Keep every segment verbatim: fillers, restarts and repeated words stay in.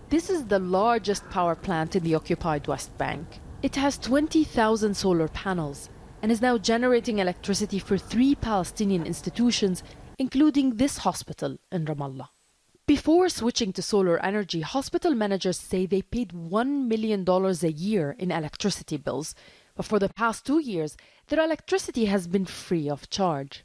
This is the largest power plant in the occupied West Bank. It has twenty thousand solar panels and is now generating electricity for three Palestinian institutions, including this hospital in Ramallah. Before switching to solar energy, hospital managers say they paid one million dollars a year in electricity bills, but for the past two years, their electricity has been free of charge.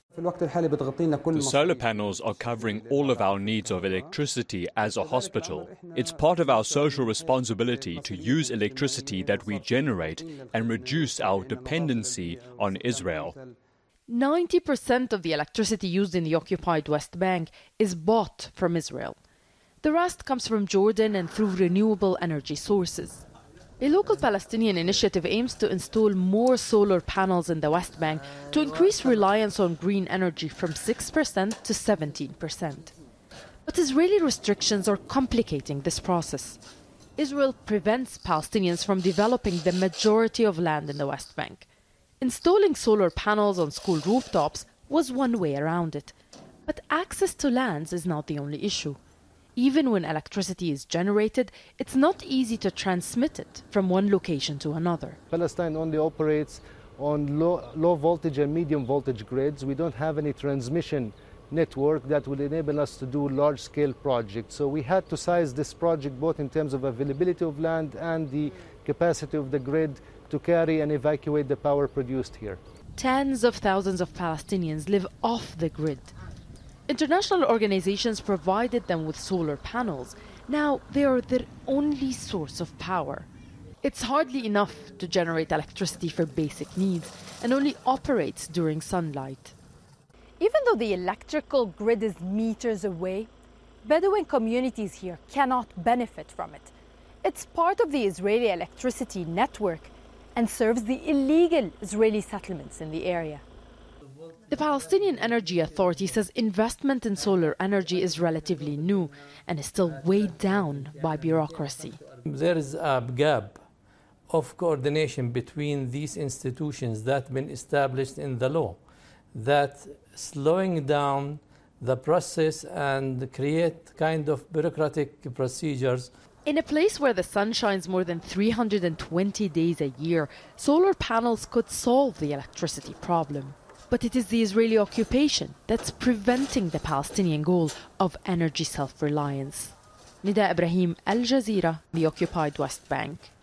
The solar panels are covering all of our needs of electricity as a hospital. It's part of our social responsibility to use electricity that we generate and reduce our dependency on Israel. ninety percent of the electricity used in the occupied West Bank is bought from Israel. The rest comes from Jordan and through renewable energy sources. A local Palestinian initiative aims to install more solar panels in the West Bank to increase reliance on green energy from six percent to seventeen percent. But Israeli restrictions are complicating this process. Israel prevents Palestinians from developing the majority of land in the West Bank. Installing solar panels on school rooftops was one way around it. But access to lands is not the only issue. Even when electricity is generated, it's not easy to transmit it from one location to another. Palestine only operates on low, low voltage and medium voltage grids. We don't have any transmission network that would enable us to do large-scale projects. So we had to size this project both in terms of availability of land and the capacity of the grid to carry and evacuate the power produced here. Tens of thousands of Palestinians live off the grid. International organizations provided them with solar panels. Now they are their only source of power. It's hardly enough to generate electricity for basic needs and only operates during sunlight. Even though the electrical grid is meters away, Bedouin communities here cannot benefit from it. It's part of the Israeli electricity network and serves the illegal Israeli settlements in the area. The Palestinian Energy Authority says investment in solar energy is relatively new and is still weighed down by bureaucracy. There is a gap of coordination between these institutions that have been established in the law, that slowing down the process and create kind of bureaucratic procedures. In a place where the sun shines more than three hundred twenty days a year, solar panels could solve the electricity problem. But it is the Israeli occupation that's preventing the Palestinian goal of energy self-reliance. Nida Ibrahim, Al Jazeera, the occupied West Bank.